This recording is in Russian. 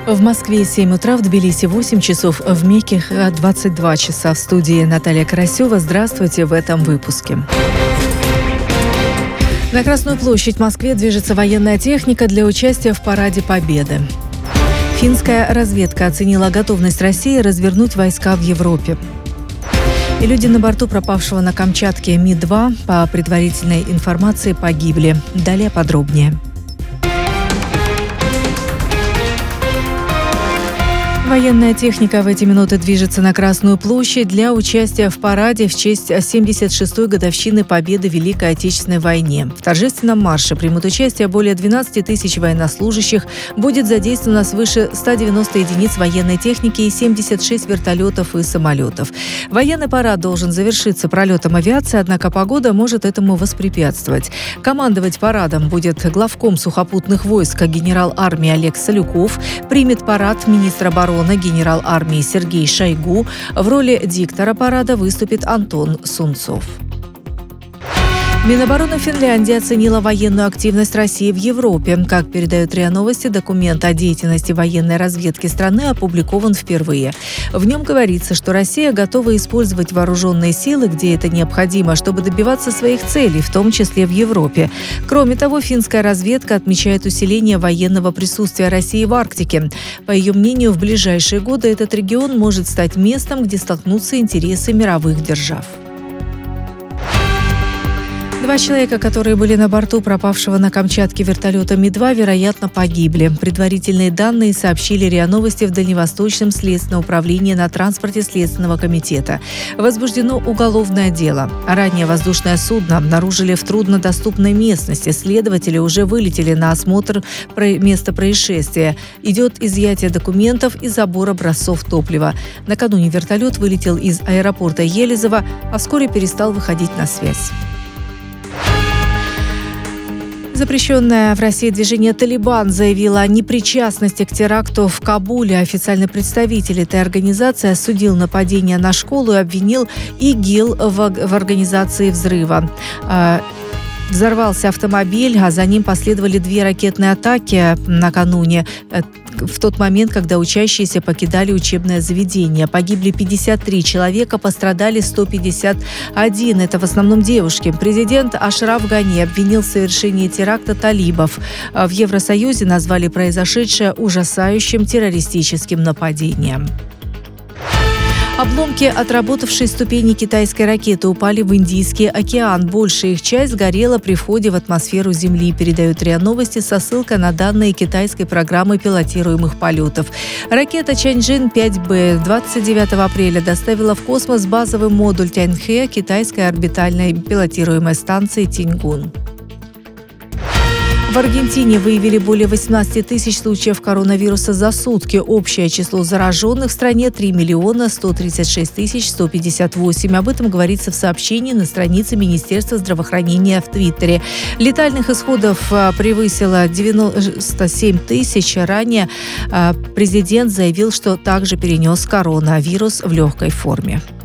В Москве 7 утра, в Тбилиси 8 часов, в Мекке 22 часа. В студии Наталья Карасева. Здравствуйте в этом выпуске. На Красную площадь в Москве движется военная техника для участия в Параде Победы. Финская разведка оценила готовность России развернуть войска в Европе. И люди на борту пропавшего на Камчатке Ми-2 по предварительной информации погибли. Далее подробнее. Военная техника в эти минуты движется на Красную площадь для участия в параде в честь 76-й годовщины победы в Великой Отечественной войне. В торжественном марше примут участие более 12 тысяч военнослужащих, будет задействовано свыше 190 единиц военной техники и 76 вертолетов и самолетов. Военный парад должен завершиться пролетом авиации, однако погода может этому воспрепятствовать. Командовать парадом будет главком сухопутных войск генерал армии Олег Салюков, примет парад министр обороны генерал армии Сергей Шойгу. В роли диктора парада выступит Антон Сунцов. Минобороны Финляндии оценила военную активность России в Европе. Как передают РИА Новости, документ о деятельности военной разведки страны опубликован впервые. В нем говорится, что Россия готова использовать вооруженные силы, где это необходимо, чтобы добиваться своих целей, в том числе в Европе. Кроме того, финская разведка отмечает усиление военного присутствия России в Арктике. По ее мнению, в ближайшие годы этот регион может стать местом, где столкнутся интересы мировых держав. 2 человека, которые были на борту пропавшего на Камчатке вертолета Ми-2, вероятно, погибли. Предварительные данные сообщили РИА Новости в Дальневосточном следственном управлении на транспорте Следственного комитета. Возбуждено уголовное дело. Ранее воздушное судно обнаружили в труднодоступной местности. Следователи уже вылетели на осмотр места происшествия. Идет изъятие документов и забор образцов топлива. Накануне вертолет вылетел из аэропорта Елизово, а вскоре перестал выходить на связь. Запрещенное в России движение «Талибан» заявило о непричастности к теракту в Кабуле. Официальный представитель этой организации осудил нападение на школу и обвинил ИГИЛ в организации взрыва. Взорвался автомобиль, а за ним последовали 2 ракетные атаки накануне, в тот момент, когда учащиеся покидали учебное заведение. Погибли 53 человека, пострадали 151. Это в основном девушки. Президент Ашраф Гани обвинил в совершении теракта талибов. В Евросоюзе назвали произошедшее ужасающим террористическим нападением. Обломки отработавшей ступени китайской ракеты упали в Индийский океан. Большая их часть сгорела при входе в атмосферу Земли, передают РИА Новости со ссылкой на данные китайской программы пилотируемых полетов. Ракета Чанчжэн-5Б 29 апреля доставила в космос базовый модуль Тяньхэ китайской орбитальной пилотируемой станции Тиньгун. В Аргентине выявили более 18 тысяч случаев коронавируса за сутки. Общее число зараженных в стране 3 136 158. Об этом говорится в сообщении на странице Министерства здравоохранения в Твиттере. Летальных исходов превысило 97 тысяч. Ранее президент заявил, что также перенес коронавирус в легкой форме.